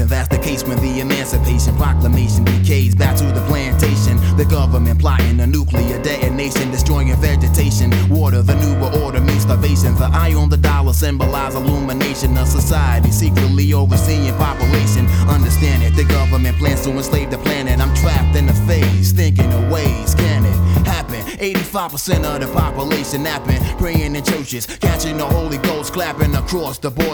And that's the case when the Emancipation Proclamation decays. Back to the plantation, the government plotting a nuclear detonation, destroying vegetation. Water, the newer order means starvation. The eye on the dollar symbolize illumination of society, secretly overseeing population. Understand it, the government plans to enslave the planet. I'm trapped in the phase, thinking of ways can it happen. 85% of the population napping, praying in churches, catching the Holy Ghost, clapping across the board.